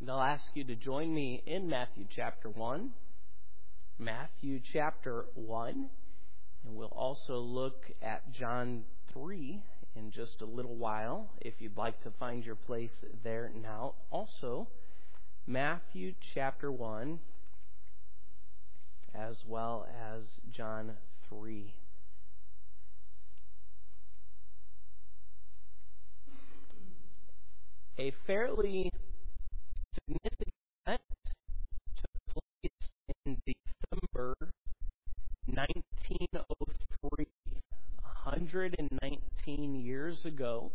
And I'll ask you to join me in Matthew chapter 1. Matthew chapter 1. And we'll also look at John 3 in just a little while, if you'd like to find your place there now. Also, Matthew chapter 1, as well as John 3. A fairly significant event took place in December 1903, 119 years ago,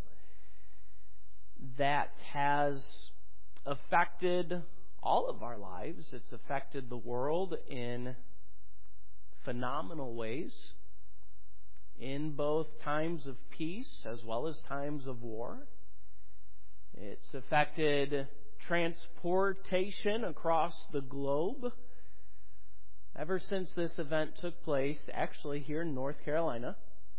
that has affected all of our lives. It's affected the world in phenomenal ways, in both times of peace as well as times of war. It's affected transportation across the globe. Ever since this event took place, actually here in North Carolina,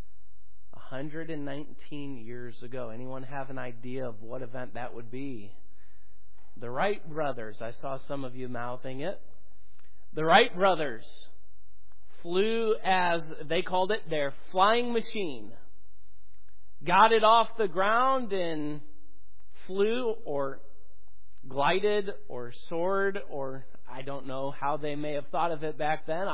119 years ago. Anyone have an idea of what event that would be? The Wright brothers. I saw some of you mouthing it. The Wright brothers flew, as they called it, their flying machine. Got it off the ground and flew or glided or soared, or I don't know how they may have thought of it back then,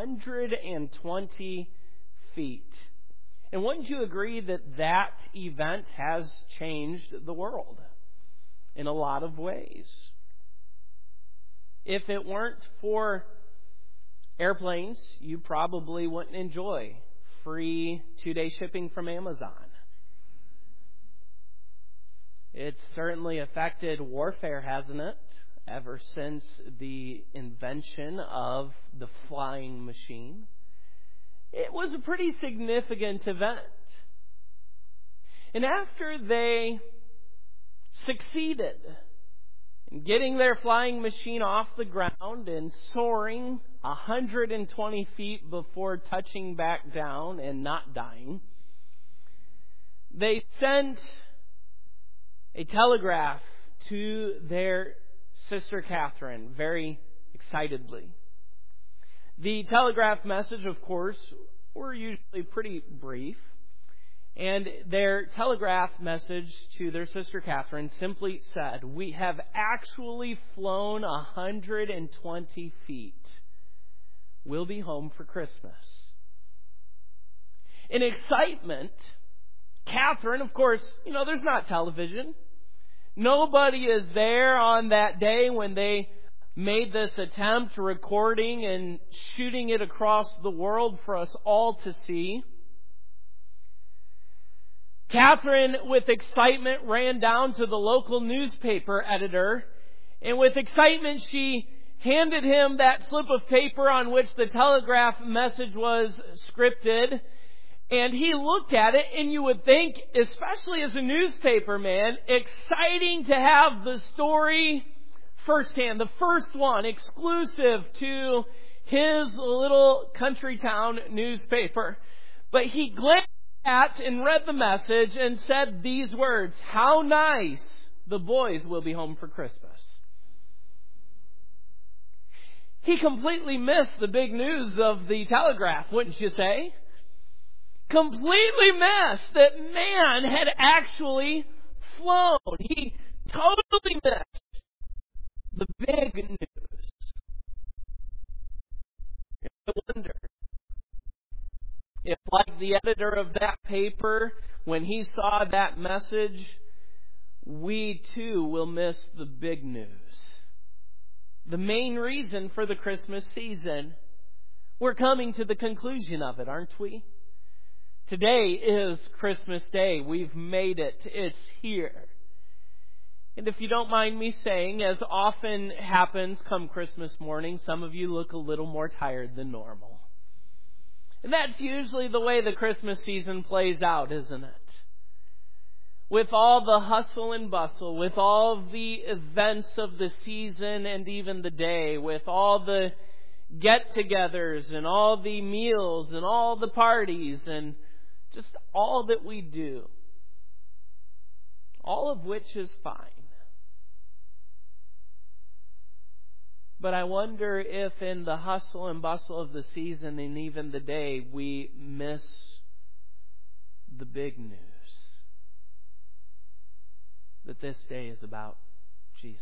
120 feet. And wouldn't you agree that that event has changed the world in a lot of ways? If it weren't for airplanes, you probably wouldn't enjoy free 2-day shipping from Amazon. It's certainly affected warfare, hasn't it? Ever since the invention of the flying machine. It was a pretty significant event. And after they succeeded in getting their flying machine off the ground and soaring 120 feet before touching back down and not dying, they sent a telegraph to their sister Catherine very excitedly. The telegraph message, of course, were usually pretty brief. And their telegraph message to their sister Catherine simply said, "We have actually flown 120 feet. We'll be home for Christmas." In excitement, Catherine, of course, there's not television. Nobody is there on that day when they made this attempt, recording and shooting it across the world for us all to see. Catherine, with excitement, ran down to the local newspaper editor, and with excitement she handed him that slip of paper on which the telegraph message was scripted. And he looked at it, and you would think, especially as a newspaper man, exciting to have the story firsthand, the first one, exclusive to his little country town newspaper. But he glanced at and read the message and said these words, "How nice, the boys will be home for Christmas." He completely missed the big news of the telegraph, wouldn't you say? Completely missed that man had actually flown. He totally missed the big news. I wonder if, like the editor of that paper, when he saw that message, we too will miss the big news. The main reason for the Christmas season. We're coming to the conclusion of it, aren't we? Today is Christmas Day. We've made it. It's here. And if you don't mind me saying, as often happens come Christmas morning, some of you look a little more tired than normal. And that's usually the way the Christmas season plays out, isn't it? With all the hustle and bustle, with all the events of the season and even the day, with all the get-togethers and all the meals and all the parties and just all that we do. All of which is fine. But I wonder if in the hustle and bustle of the season and even the day, we miss the big news. That this day is about Jesus.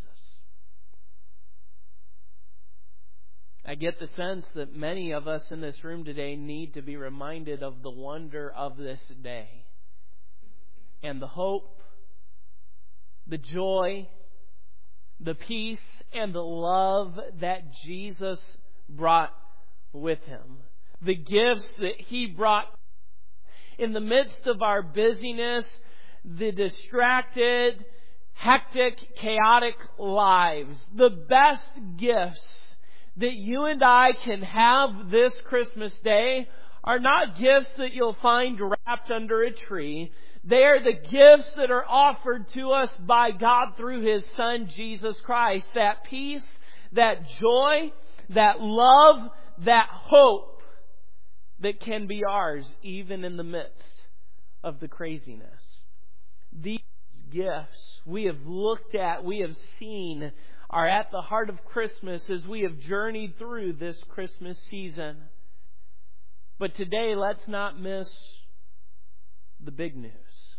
I get the sense that many of us in this room today need to be reminded of the wonder of this day. And the hope, the joy, the peace, and the love that Jesus brought with Him. The gifts that He brought in the midst of our busyness, the distracted, hectic, chaotic lives. The best gifts that you and I can have this Christmas day are not gifts that you'll find wrapped under a tree. They are the gifts that are offered to us by God through His Son, Jesus Christ. That peace, that joy, that love, that hope that can be ours even in the midst of the craziness. These gifts we have looked at, we have seen, are at the heart of Christmas as we have journeyed through this Christmas season. But today, let's not miss the big news.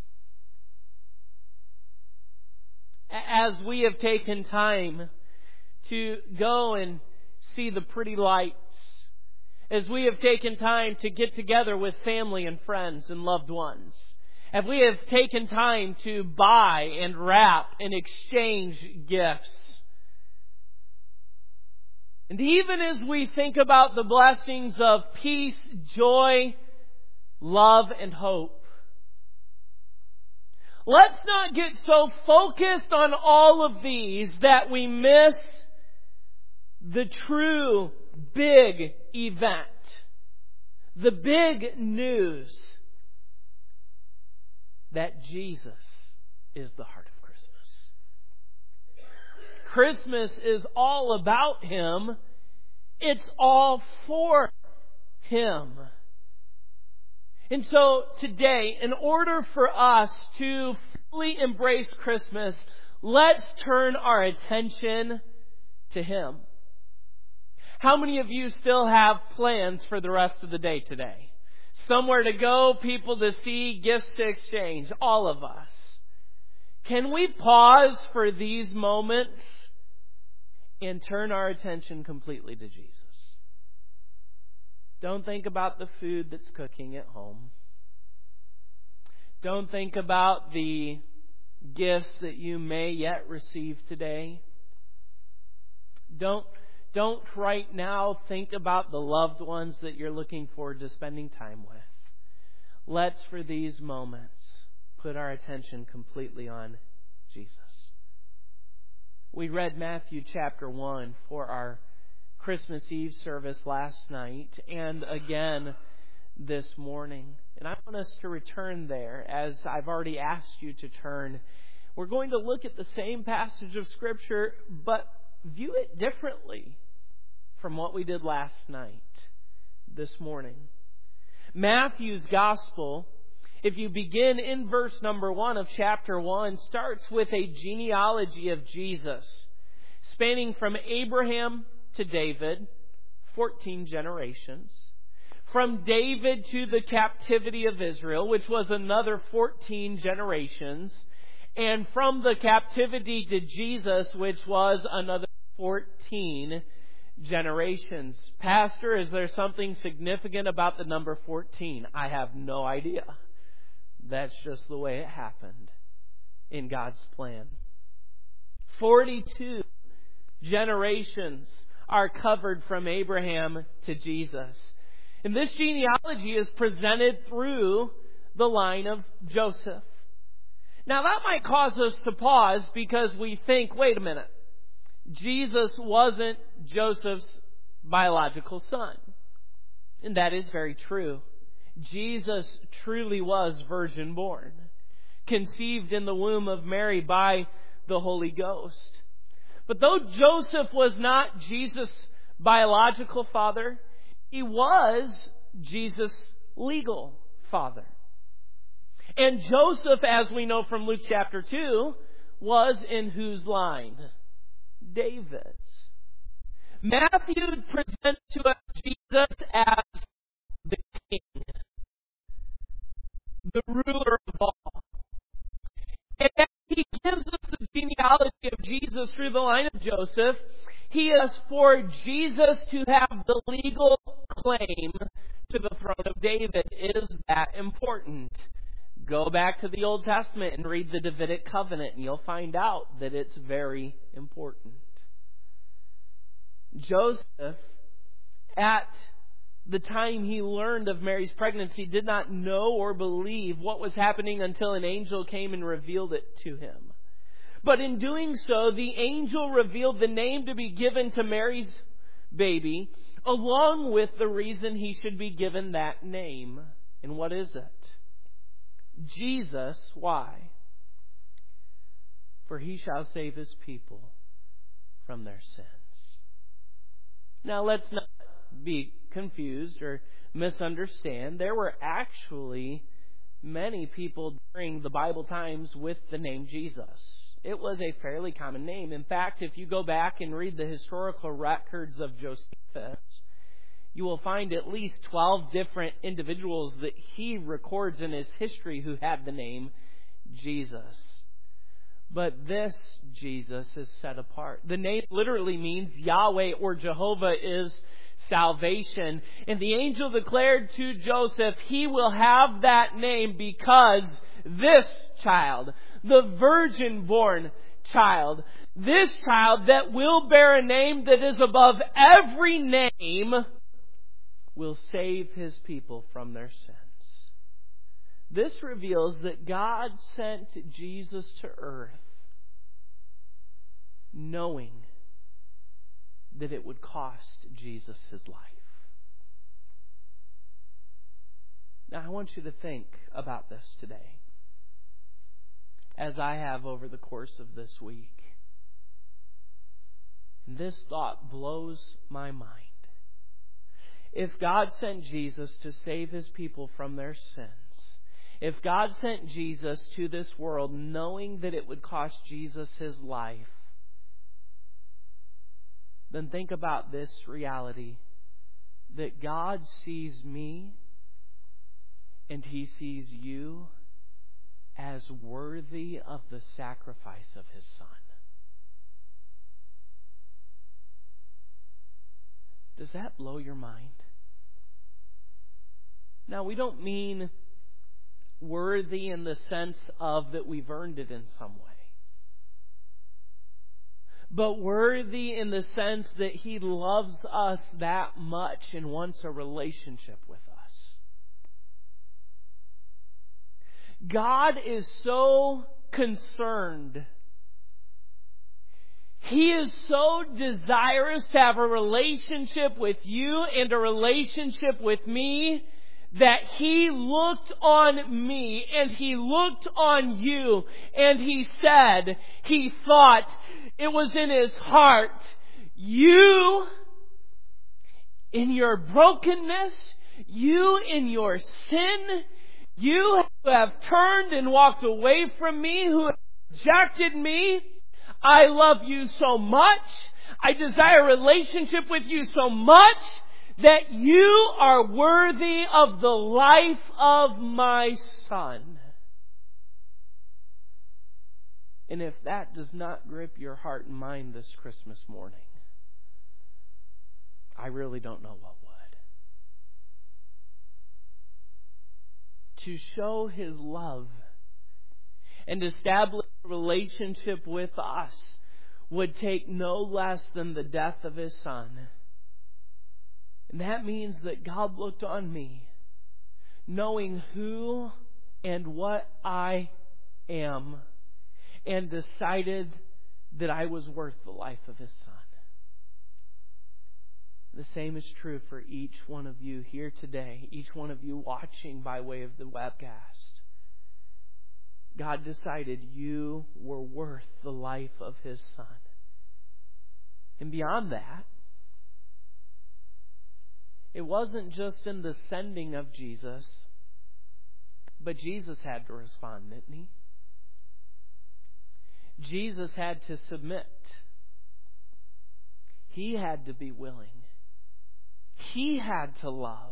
As we have taken time to go and see the pretty lights, as we have taken time to get together with family and friends and loved ones, as we have taken time to buy and wrap and exchange gifts, and even as we think about the blessings of peace, joy, love, and hope, let's not get so focused on all of these that we miss the true big event, the big news that Jesus is the heart of Christmas is all about Him. It's all for Him. And so today, in order for us to fully embrace Christmas, let's turn our attention to Him. How many of you still have plans for the rest of the day today? Somewhere to go, people to see, gifts to exchange, all of us. Can we pause for these moments and turn our attention completely to Jesus? Don't think about the food that's cooking at home. Don't think about the gifts that you may yet receive today. Don't right now think about the loved ones that you're looking forward to spending time with. Let's, for these moments, put our attention completely on Jesus. We read Matthew chapter 1 for our Christmas Eve service last night and again this morning. And I want us to return there as I've already asked you to turn. We're going to look at the same passage of Scripture, but view it differently from what we did last night, this morning. Matthew's Gospel, if you begin in verse number 1 of chapter 1, starts with a genealogy of Jesus, spanning from Abraham to David, 14 generations. From David to the captivity of Israel, which was another 14 generations. And from the captivity to Jesus, which was another 14 generations. Pastor, is there something significant about the number 14? I have no idea. That's just the way it happened in God's plan. 42 generations are covered from Abraham to Jesus. And this genealogy is presented through the line of Joseph. Now that might cause us to pause because we think, wait a minute, Jesus wasn't Joseph's biological son. And that is very true. Jesus truly was virgin born, conceived in the womb of Mary by the Holy Ghost. But though Joseph was not Jesus' biological father, he was Jesus' legal father. And Joseph, as we know from Luke chapter 2, was in whose line? David's. Matthew presents to us Jesus as the King, the ruler of all. And as he gives us the genealogy of Jesus through the line of Joseph, he is for Jesus to have the legal claim to the throne of David. Is that important? Go back to the Old Testament and read the Davidic covenant, and you'll find out that it's very important. Joseph, at the time he learned of Mary's pregnancy, did not know or believe what was happening until an angel came and revealed it to him. But in doing so, the angel revealed the name to be given to Mary's baby, along with the reason he should be given that name. And what is it? Jesus. Why? For he shall save his people from their sins. Now let's not be confused or misunderstand. There were actually many people during the Bible times with the name Jesus. It was a fairly common name. In fact, if you go back and read the historical records of Josephus, you will find at least 12 different individuals that he records in his history who had the name Jesus. But this Jesus is set apart. The name literally means Yahweh or Jehovah is salvation. And the angel declared to Joseph, he will have that name because this child, the virgin-born child, this child that will bear a name that is above every name, will save his people from their sins. This reveals that God sent Jesus to earth knowing that it would cost Jesus his life. Now I want you to think about this today, as I have over the course of this week. And this thought blows my mind. If God sent Jesus to save his people from their sins, if God sent Jesus to this world knowing that it would cost Jesus his life, then think about this reality, that God sees me and he sees you as worthy of the sacrifice of his Son. Does that blow your mind? Now, we don't mean worthy in the sense of that we've earned it in some way, but worthy in the sense that he loves us that much and wants a relationship with us. God is so concerned. He is so desirous to have a relationship with you and a relationship with me that he looked on me and he looked on you and he said, he thought, it was in his heart, you in your brokenness, you in your sin, you who have turned and walked away from me, who have rejected me, I love you so much, I desire a relationship with you so much, that you are worthy of the life of my Son. And if that does not grip your heart and mind this Christmas morning, I really don't know what would. To show his love and establish a relationship with us would take no less than the death of his Son. And that means that God looked on me, knowing who and what I am, and decided that I was worth the life of his Son. The same is true for each one of you here today, each one of you watching by way of the webcast. God decided you were worth the life of his Son. And beyond that, it wasn't just in the sending of Jesus, but Jesus had to respond, didn't he? Jesus had to submit. He had to be willing. He had to love.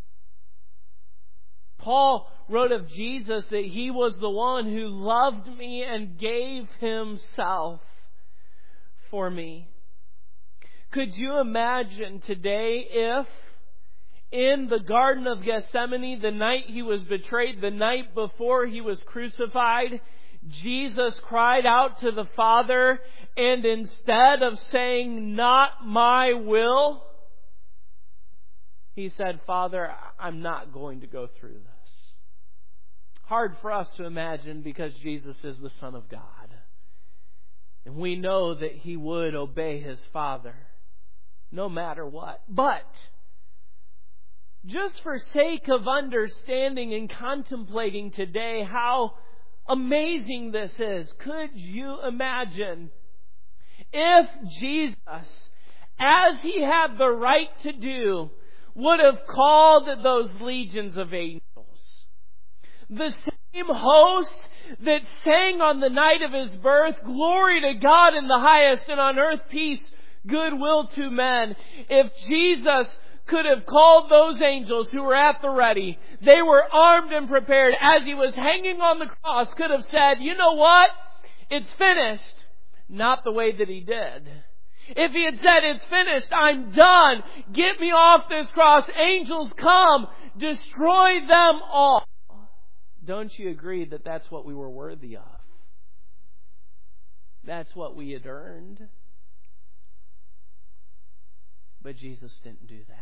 Paul wrote of Jesus that He was the one who loved me and gave Himself for me. Could you imagine today if in the Garden of Gethsemane, the night He was betrayed, the night before He was crucified, Jesus cried out to the Father, and instead of saying, "Not my will," He said, "Father, I'm not going to go through this." Hard for us to imagine because Jesus is the Son of God. And we know that He would obey His Father no matter what. But just for sake of understanding and contemplating today how amazing this is, could you imagine if Jesus, as He had the right to do, would have called those legions of angels? The same host that sang on the night of His birth, "Glory to God in the highest, and on earth peace, goodwill to men." If Jesus could have called those angels who were at the ready, they were armed and prepared, as He was hanging on the cross, could have said, "You know what? It's finished." Not the way that He did. If He had said, "It's finished, I'm done, get me off this cross, angels come, destroy them all," don't you agree that that's what we were worthy of? That's what we had earned. But Jesus didn't do that.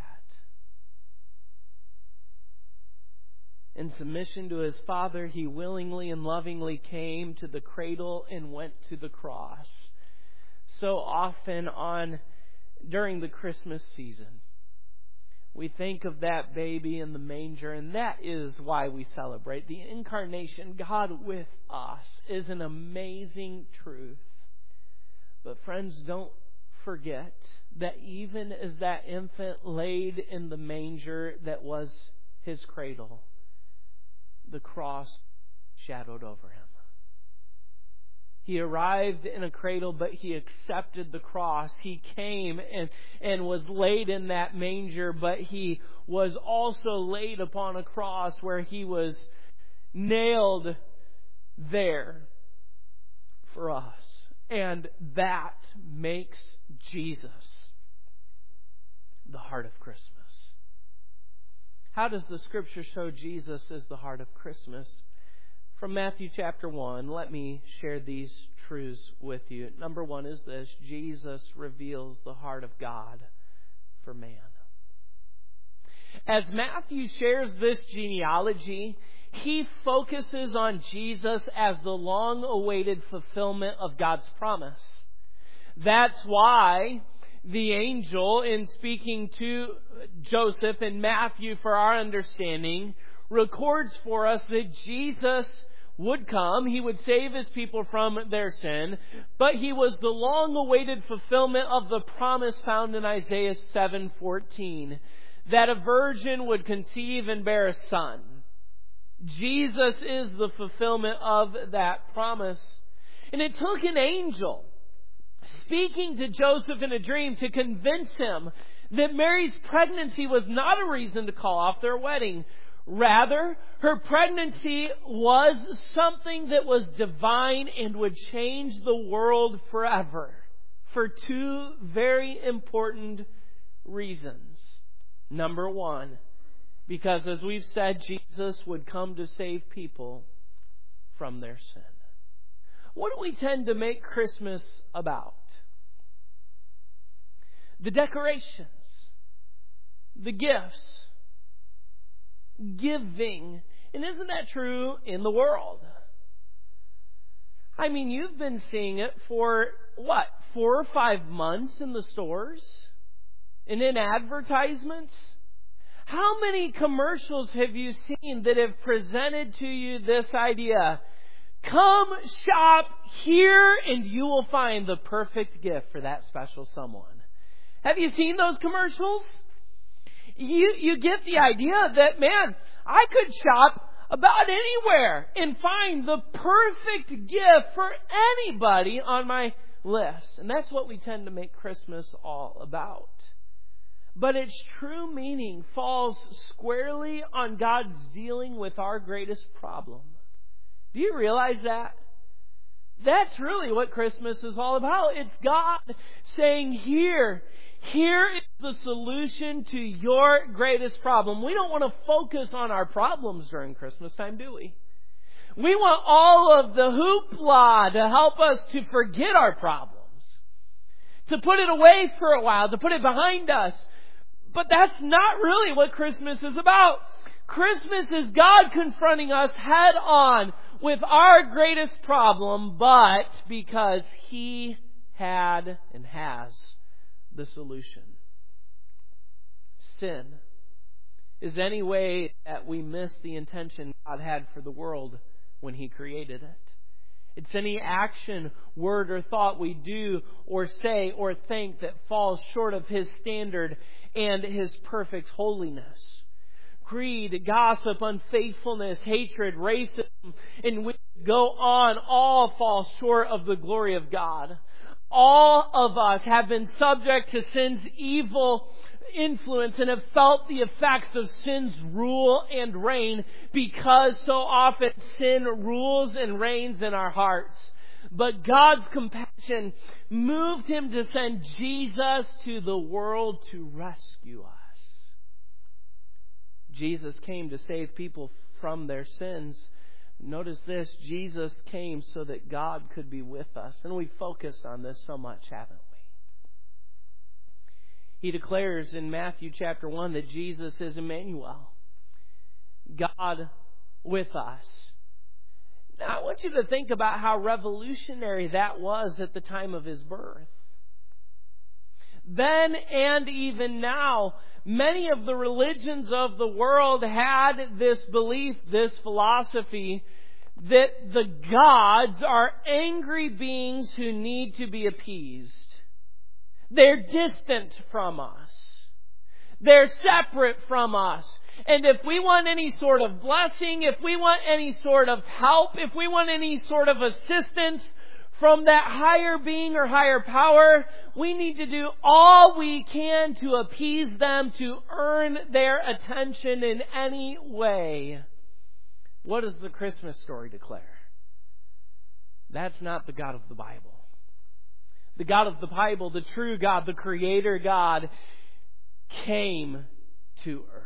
In submission to His Father, He willingly and lovingly came to the cradle and went to the cross. So often during the Christmas season, we think of that baby in the manger, and that is why we celebrate. The incarnation, God with us, is an amazing truth. But friends, don't forget that even as that infant laid in the manger that was His cradle, the cross shadowed over Him. He arrived in a cradle, but He accepted the cross. He came and was laid in that manger, but He was also laid upon a cross where He was nailed there for us. And that makes Jesus the heart of Christmas. How does the Scripture show Jesus is the heart of Christmas? From Matthew chapter 1, let me share these truths with you. Number one is this: Jesus reveals the heart of God for man. As Matthew shares this genealogy, he focuses on Jesus as the long-awaited fulfillment of God's promise. That's why the angel, in speaking to Joseph in Matthew for our understanding, records for us that Jesus would come. He would save His people from their sin. But He was the long-awaited fulfillment of the promise found in Isaiah 7:14, that a virgin would conceive and bear a son. Jesus is the fulfillment of that promise. And it took an angel speaking to Joseph in a dream to convince him that Mary's pregnancy was not a reason to call off their wedding. Rather, her pregnancy was something that was divine and would change the world forever, for two very important reasons. Number one, because as we've said, Jesus would come to save people from their sin. What do we tend to make Christmas about? The decorations, the gifts, giving. And isn't that true in the world? I mean, you've been seeing it for, 4 or 5 months in the stores and in advertisements? How many commercials have you seen that have presented to you this idea? Come shop here and you will find the perfect gift for that special someone. Have you seen those commercials? You get the idea that, man, I could shop about anywhere and find the perfect gift for anybody on my list. And that's what we tend to make Christmas all about. But its true meaning falls squarely on God's dealing with our greatest problem. Do you realize that? That's really what Christmas is all about. It's God saying, here is the solution to your greatest problem. We don't want to focus on our problems during Christmas time, do we? We want all of the hoopla to help us to forget our problems, to put it away for a while, to put it behind us. But that's not really what Christmas is about. Christmas is God confronting us head on with our greatest problem, but because He had and has the solution. Sin is any way that we miss the intention God had for the world when He created it. It's any action, word, or thought we do or say or think that falls short of His standard and His perfect holiness. Greed, gossip, unfaithfulness, hatred, racism, and we go on, all fall short of the glory of God. All of us have been subject to sin's evil influence and have felt the effects of sin's rule and reign, because so often sin rules and reigns in our hearts. But God's compassion moved Him to send Jesus to the world to rescue us. Jesus came to save people from their sins. Notice this, Jesus came so that God could be with us. And we focused on this so much, haven't we? He declares in Matthew chapter 1 that Jesus is Emmanuel, God with us. Now I want you to think about how revolutionary that was at the time of His birth. Then and even now, many of the religions of the world had this belief, this philosophy, that the gods are angry beings who need to be appeased. They're distant from us. They're separate from us. And if we want any sort of blessing, if we want any sort of help, if we want any sort of assistance from that higher being or higher power, we need to do all we can to appease them, to earn their attention in any way. What does the Christmas story declare? That's not the God of the Bible. The God of the Bible, the true God, the Creator God, came to earth.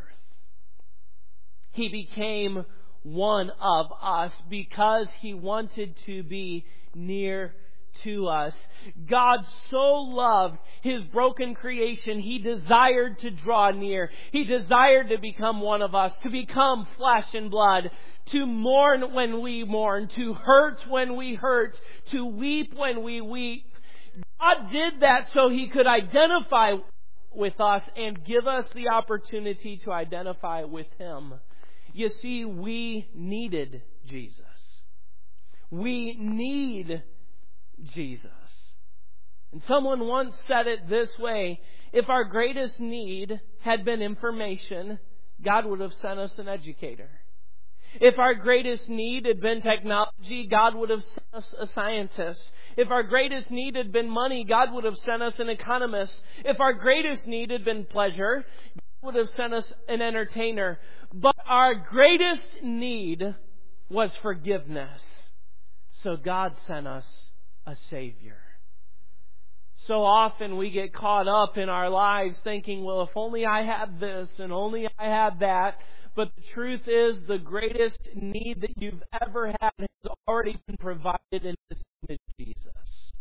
He became one of us because He wanted to be near to us. God so loved His broken creation, He desired to draw near. He desired to become one of us, to become flesh and blood, to mourn when we mourn, to hurt when we hurt, to weep when we weep. God did that so He could identify with us and give us the opportunity to identify with Him. You see, we needed Jesus. We need Jesus. And someone once said it this way: if our greatest need had been information, God would have sent us an educator. If our greatest need had been technology, God would have sent us a scientist. If our greatest need had been money, God would have sent us an economist. If our greatest need had been pleasure, God would have sent us an entertainer. But our greatest need was forgiveness. So God sent us a Savior. So often we get caught up in our lives thinking, well, if only I had this and only I had that. But the truth is, the greatest need that you've ever had has already been provided in His name is Jesus.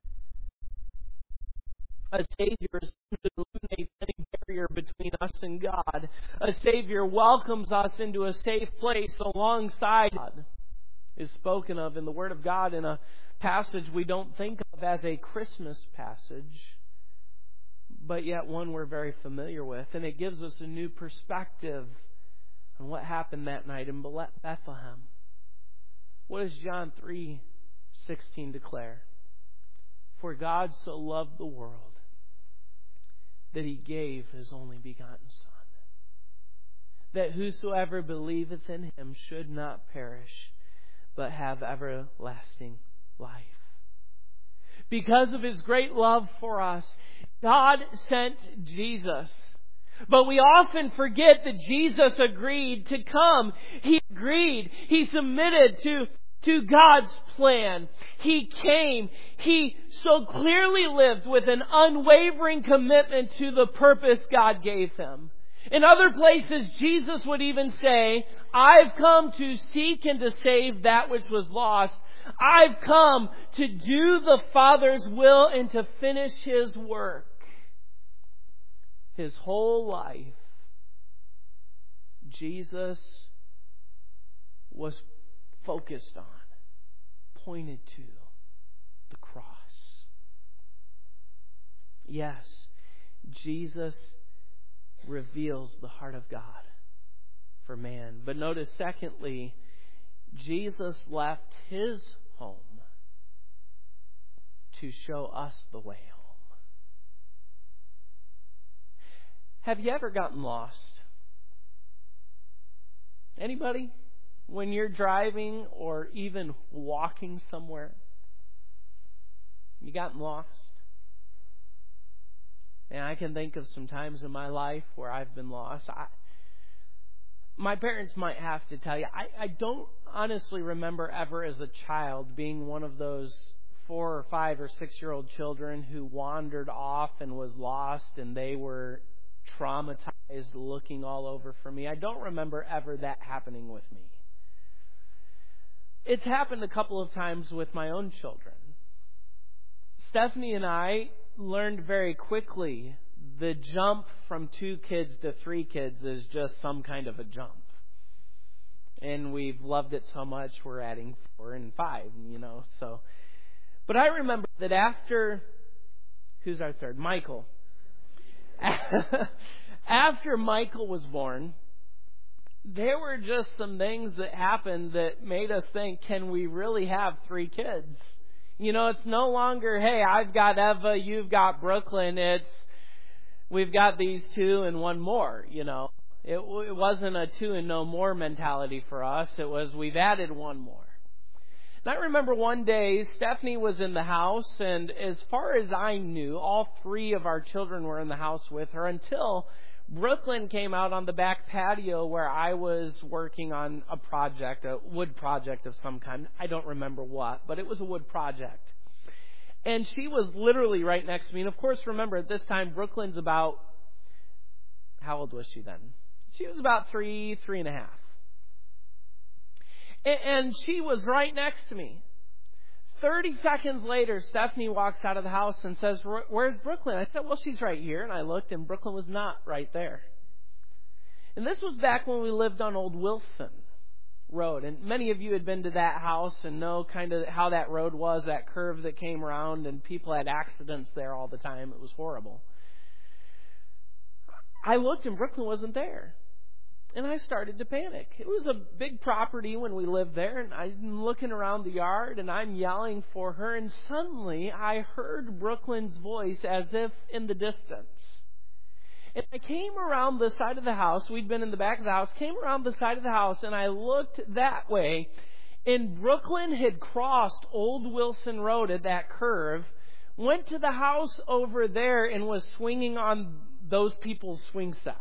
A Savior is to eliminate any barrier between us and God. A Savior welcomes us into a safe place alongside God. Is spoken of in the Word of God in a passage we don't think of as a Christmas passage, but yet one we're very familiar with. And it gives us a new perspective on what happened that night in Bethlehem. What does John 3:16 declare? For God so loved the world that He gave His only begotten Son, that whosoever believeth in Him should not perish, but have everlasting life. because of His great love for us, God sent Jesus. But we often forget that Jesus agreed to come. He agreed. He submitted to God's plan. He came. He so clearly lived with an unwavering commitment to the purpose God gave Him. In other places, Jesus would even say, I've come to seek and to save that which was lost. I've come to do the Father's will and to finish His work. His whole life, Jesus was focused on, pointed to the cross. Yes, Jesus reveals the heart of God for man. But notice, secondly, Jesus left His home to show us the way home. Have you ever gotten lost? Anybody? When you're driving or even walking somewhere, you gotten lost? And I can think of some times in my life where I've been lost. My parents might have to tell you, I don't honestly remember ever as a child being one of those 4 or 5 or 6-year-old children who wandered off and was lost and they were traumatized, looking all over for me. I don't remember ever that happening with me. It's happened a couple of times with my own children. Stephanie and I learned very quickly the jump from 2 kids to 3 kids is just some kind of a jump. And we've loved it so much, we're adding 4 and 5, so. But I remember that after, who's our third? Michael. After Michael was born, there were just some things that happened that made us think, can we really have 3 kids? It's no longer, hey, I've got Eva, you've got Brooklyn. It's, we've got these 2 and 1 more, It wasn't a 2 and no more mentality for us. It was, we've added 1 more. And I remember one day, Stephanie was in the house, and as far as I knew, all 3 of our children were in the house with her until Brooklyn came out on the back patio where I was working on a project, a wood project of some kind. I don't remember what, but it was a wood project. And she was literally right next to me. And of course, remember, at this time, Brooklyn's about, how old was she then? She was about 3 and a half. And she was right next to me. 30 seconds later, Stephanie walks out of the house and says, where's Brooklyn? I said, well, she's right here. And I looked, and Brooklyn was not right there. And this was back when we lived on Old Wilson Road. And many of you had been to that house and know kind of how that road was, that curve that came around, and people had accidents there all the time. It was horrible. I looked, and Brooklyn wasn't there. And I started to panic. It was a big property when we lived there, and I'm looking around the yard, and I'm yelling for her, and suddenly I heard Brooklyn's voice as if in the distance. And I came around the side of the house. We'd been in the back of the house, came around the side of the house, and I looked that way, and Brooklyn had crossed Old Wilson Road at that curve, went to the house over there, and was swinging on those people's swing set.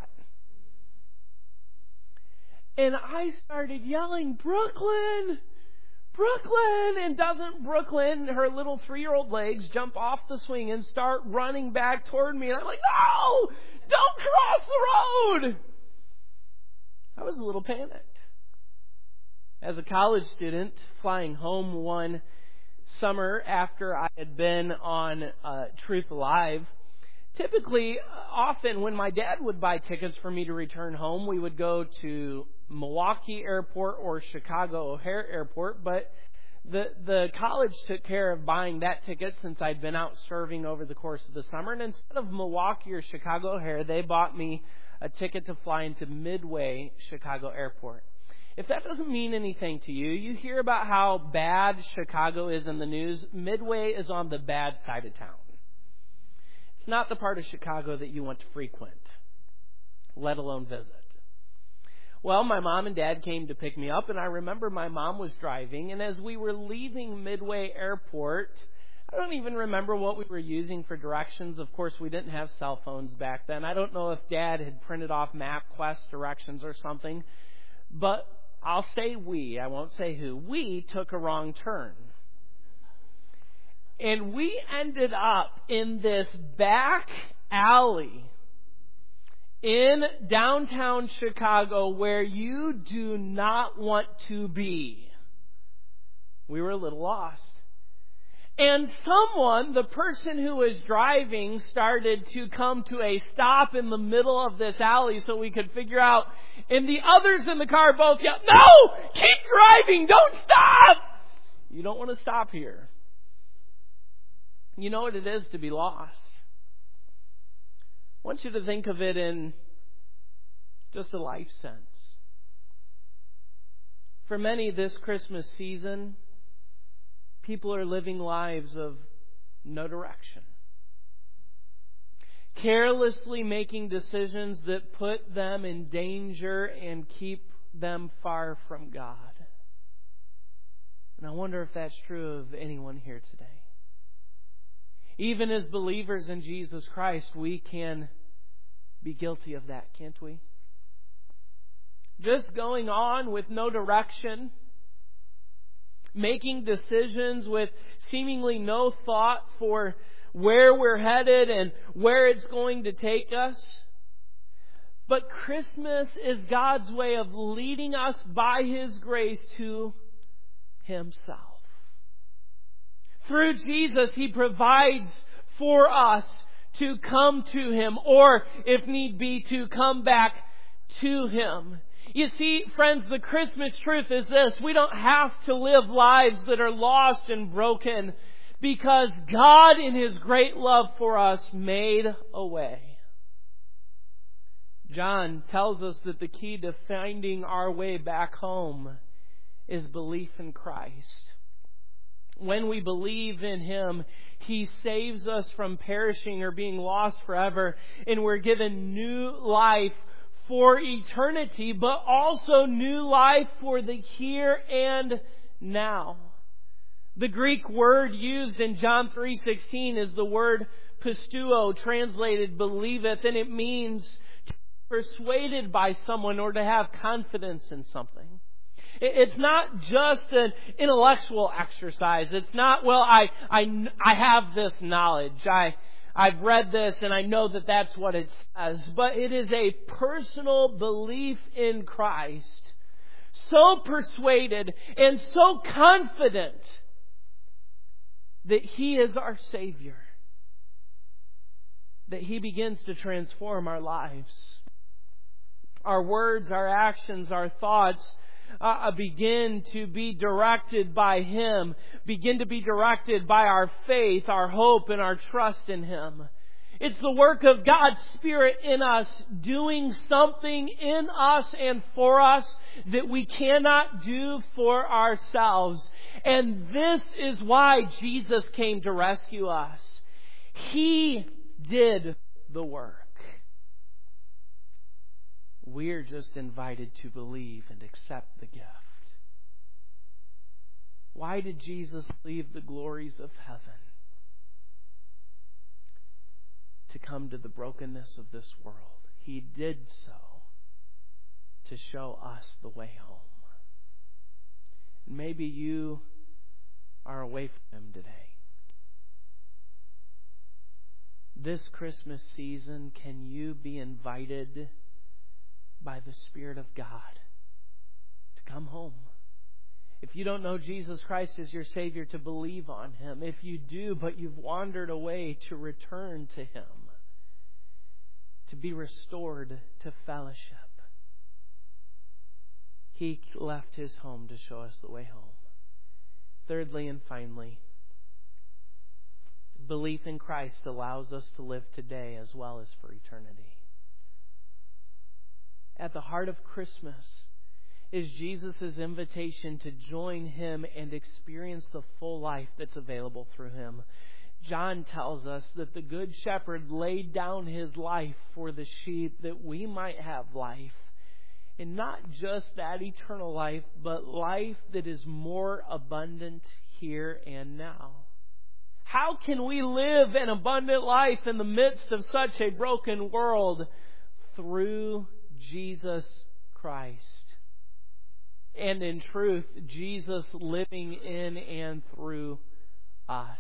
And I started yelling, Brooklyn! Brooklyn! And doesn't Brooklyn, her little 3-year-old legs, jump off the swing and start running back toward me? And I'm like, no! Don't cross the road! I was a little panicked. As a college student, flying home one summer after I had been on Truth Alive, typically, often when my dad would buy tickets for me to return home, we would go to Milwaukee Airport or Chicago O'Hare Airport, but the college took care of buying that ticket since I'd been out serving over the course of the summer. And instead of Milwaukee or Chicago O'Hare, they bought me a ticket to fly into Midway Chicago Airport. If that doesn't mean anything to you, you hear about how bad Chicago is in the news. Midway is on the bad side of town. It's not the part of Chicago that you want to frequent, let alone visit. Well, my mom and dad came to pick me up, and I remember my mom was driving, and as we were leaving Midway Airport, I don't even remember what we were using for directions. Of course, we didn't have cell phones back then. I don't know if Dad had printed off MapQuest directions or something. But I'll say we. I won't say who. We took a wrong turn. And we ended up in this back alley in downtown Chicago where you do not want to be. We were a little lost. And someone, the person who was driving, started to come to a stop in the middle of this alley so we could figure out. And the others in the car both yelled, "No! Keep driving! Don't stop!" You don't want to stop here. You know what it is to be lost. I want you to think of it in just a life sense. For many this Christmas season, people are living lives of no direction. Carelessly making decisions that put them in danger and keep them far from God. And I wonder if that's true of anyone here today. Even as believers in Jesus Christ, we can be guilty of that, can't we? Just going on with no direction, making decisions with seemingly no thought for where we're headed and where it's going to take us. But Christmas is God's way of leading us by His grace to Himself. Through Jesus, He provides for us to come to Him, or if need be, to come back to Him. You see, friends, the Christmas truth is this: we don't have to live lives that are lost and broken, because God, in His great love for us, made a way. John tells us that the key to finding our way back home is belief in Christ. When we believe in Him, He saves us from perishing or being lost forever, and we're given new life for eternity, but also new life for the here and now. The Greek word used in John 3:16 is the word pisteuo, translated believeth, and it means to be persuaded by someone or to have confidence in something. It's not just an intellectual exercise. It's not, well, I have this knowledge. I've read this and I know that that's what it says. But it is a personal belief in Christ. So persuaded and so confident that He is our Savior. That He begins to transform our lives. Our words, our actions, our thoughts begin to be directed by Him, begin to be directed by our faith, our hope, and our trust in Him. It's the work of God's Spirit in us, doing something in us and for us that we cannot do for ourselves. And this is why Jesus came to rescue us. He did the work. We're just invited to believe and accept the gift. Why did Jesus leave the glories of heaven to come to the brokenness of this world? He did so to show us the way home. Maybe you are away from Him today. This Christmas season, can you be invited by the Spirit of God to come home? If you don't know Jesus Christ as your Savior, to believe on Him. If you do, but you've wandered away, to return to Him. To be restored to fellowship. He left His home to show us the way home. Thirdly and finally, belief in Christ allows us to live today as well as for eternity. At the heart of Christmas is Jesus' invitation to join Him and experience the full life that's available through Him. John tells us that the Good Shepherd laid down His life for the sheep that we might have life. And not just that eternal life, but life that is more abundant here and now. How can we live an abundant life in the midst of such a broken world? Through Jesus Christ. And in truth, Jesus living in and through us.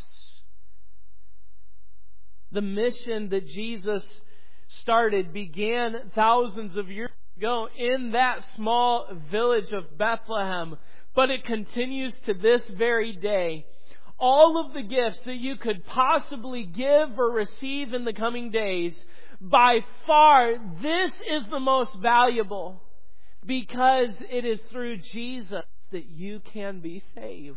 The mission that Jesus started began thousands of years ago in that small village of Bethlehem, but it continues to this very day. All of the gifts that you could possibly give or receive in the coming days, by far, this is the most valuable, because it is through Jesus that you can be saved.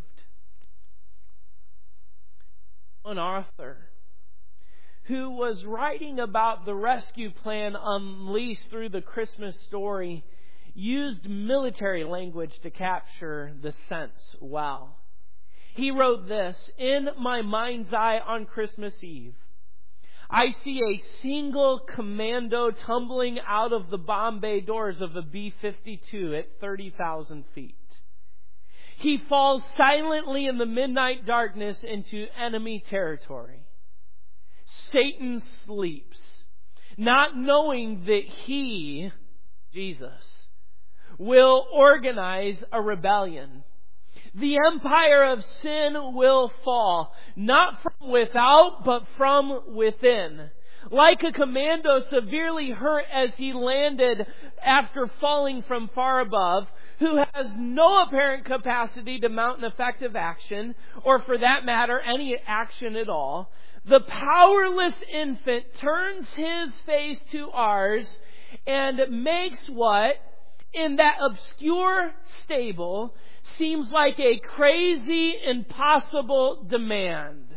An author who was writing about the rescue plan unleashed through the Christmas story used military language to capture the sense well. He wrote this: "In my mind's eye on Christmas Eve, I see a single commando tumbling out of the bomb bay doors of a B-52 at 30,000 feet. He falls silently in the midnight darkness into enemy territory. Satan sleeps, not knowing that he, Jesus, will organize a rebellion. The empire of sin will fall, not from without, but from within. Like a commando severely hurt as he landed after falling from far above, who has no apparent capacity to mount an effective action, or for that matter, any action at all, the powerless infant turns his face to ours and makes what, in that obscure stable, seems like a crazy, impossible demand.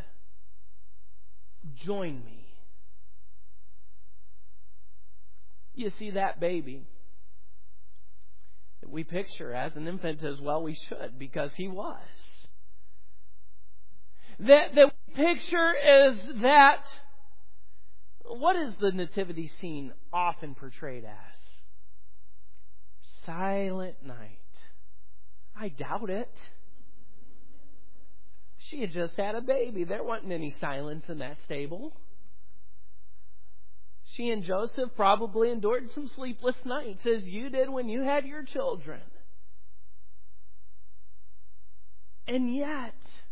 Join me." You see, that baby that we picture as an infant, as well we should, because he was. That we picture is that, what is the nativity scene often portrayed as? Silent night. I doubt it. She had just had a baby. There wasn't any silence in that stable. She and Joseph probably endured some sleepless nights, as you did when you had your children. And yet,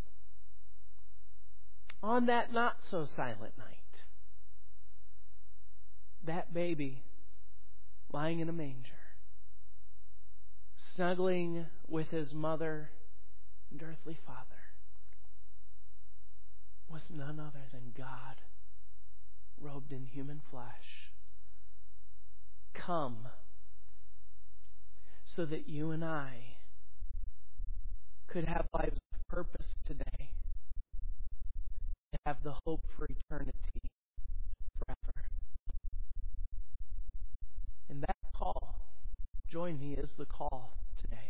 on that not so silent night, that baby lying in a manger, snuggling with his mother and earthly father, was none other than God, robed in human flesh, come so that you and I could have lives of purpose today and have the hope for eternity forever. And that call, join me, is the call today.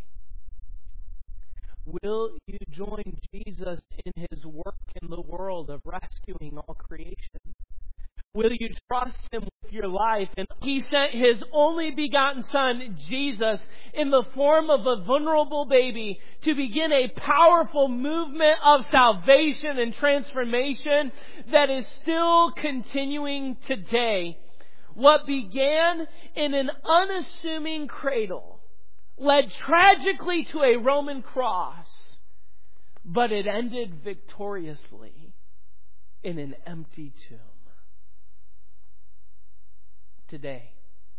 Will you join Jesus in His work in the world of rescuing all creation? Will you trust Him with your life? And He sent His only begotten Son, Jesus, in the form of a vulnerable baby to begin a powerful movement of salvation and transformation that is still continuing today. What began in an unassuming cradle led tragically to a Roman cross, but it ended victoriously in an empty tomb. Today,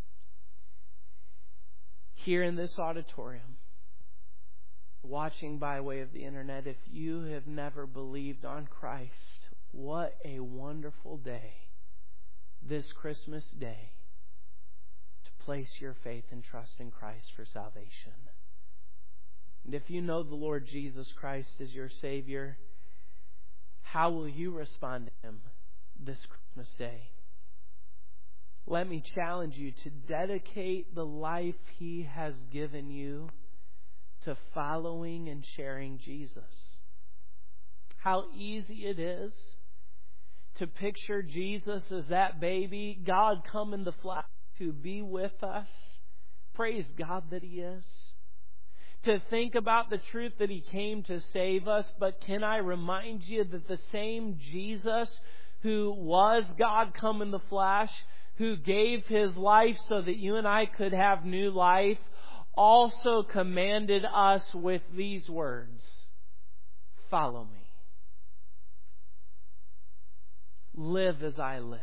here in this auditorium, watching by way of the internet, if you have never believed on Christ, what a wonderful day, this Christmas day, to place your faith and trust in Christ for salvation. And if you know the Lord Jesus Christ as your Savior, how will you respond to Him this Christmas day? Let me challenge you to dedicate the life He has given you to following and sharing Jesus. How easy it is to picture Jesus as that baby, God come in the flesh to be with us. Praise God that He is. to think about the truth that He came to save us. But can I remind you that the same Jesus who was God come in the flesh, who gave His life so that you and I could have new life, also commanded us with these words, "Follow me. Live as I lived.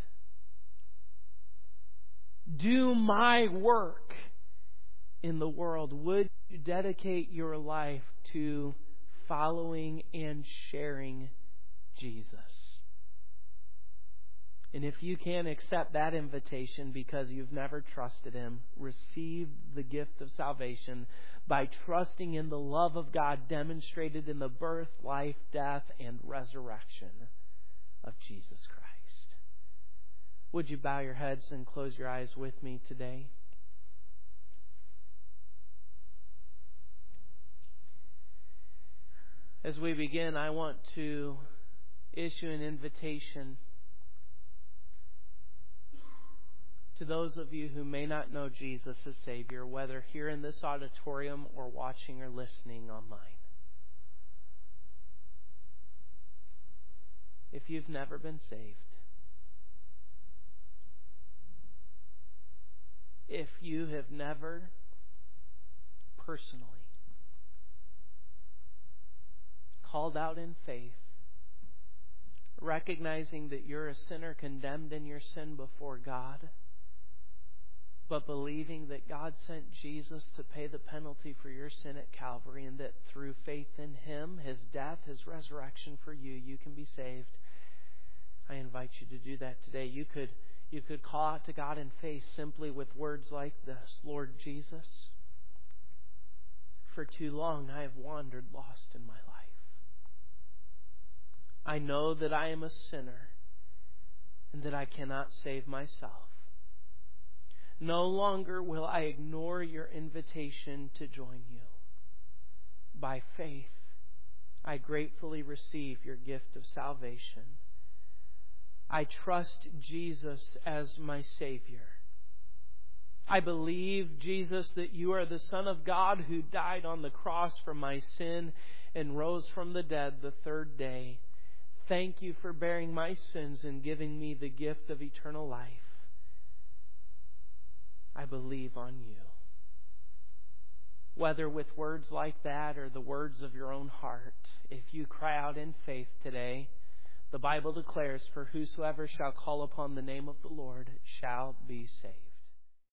Do my work in the world." Would you dedicate your life to following and sharing Jesus? And if you can accept that invitation because you've never trusted Him, receive the gift of salvation by trusting in the love of God demonstrated in the birth, life, death, and resurrection of Jesus Christ. Would you bow your heads and close your eyes with me today? As we begin, I want to issue an invitation to those of you who may not know Jesus as Savior, whether here in this auditorium or watching or listening online. If you've never been saved, if you have never personally called out in faith, recognizing that you're a sinner condemned in your sin before God, but believing that God sent Jesus to pay the penalty for your sin at Calvary, and that through faith in Him, His death, His resurrection for you, you can be saved, I invite you to do that today. You could call out to God in faith simply with words like this: "Lord Jesus, for too long I have wandered lost in my life. I know that I am a sinner and that I cannot save myself. No longer will I ignore your invitation to join you. By faith, I gratefully receive your gift of salvation. I trust Jesus as my Savior. I believe, Jesus, that you are the Son of God who died on the cross for my sin and rose from the dead the third day. Thank you for bearing my sins and giving me the gift of eternal life. I believe on you." Whether with words like that or the words of your own heart, if you cry out in faith today, the Bible declares, "For whosoever shall call upon the name of the Lord shall be saved."